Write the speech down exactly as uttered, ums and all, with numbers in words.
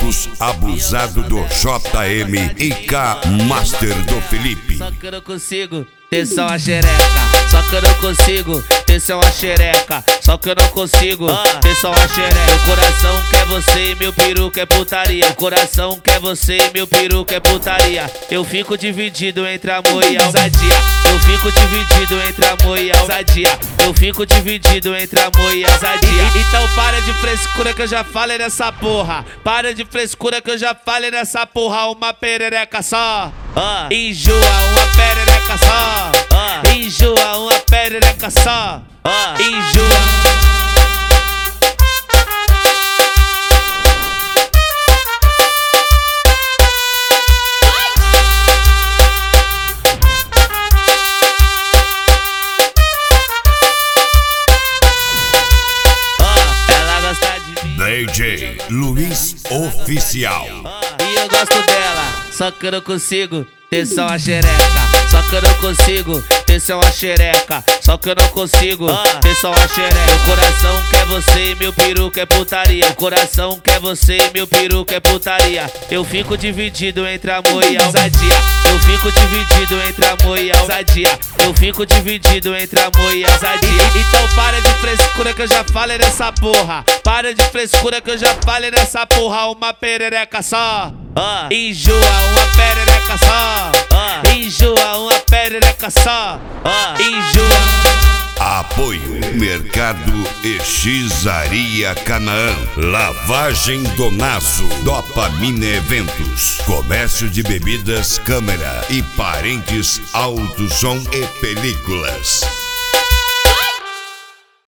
Fotos abusado do J M e K Master do Felipe. Só que eu não consigo ter só uma xereca. Só que eu não consigo ter só uma xereca. Só que eu não consigo ter só uma xereca. Meu coração quer você e meu peru quer putaria. Meu coração quer você e meu peru quer putaria. Eu fico dividido entre amor e ousadia. Eu fico dividido entre amor e ousadia. Eu fico dividido entre amor e ousadia. Então para de frescura que eu já falei nessa porra. Para de frescura que eu já falei nessa porra. Uma perereca só, uh. enjoa uma perereca só, uh. enjoa uma perereca só, uh. enjoa. D J Luiz Oficial. E eu gosto dela, só que eu não consigo ter só uma xereca. Só que eu não consigo ter só uma xereca. Só que eu não consigo ter só uma xereca. Meu coração quer você e meu peru quer putaria. Meu coração quer você e meu peru quer putaria. Eu fico dividido entre amor e ousadia. Eu fico dividido entre amor e ousadia. Eu fico dividido entre amor e ousadia. Então para de frescura que eu já falei nessa porra. Para de frescura que eu já falei nessa porra. Uma perereca só, uh. enjoa uma perereca só, uh. enjoa uma perereca só, uh. enjoa. Apoio Mercado Exizaria Canaã, Lavagem Donazo, Dopamina Eventos, Comércio de Bebidas, Câmera e Parentes Autosom e Películas.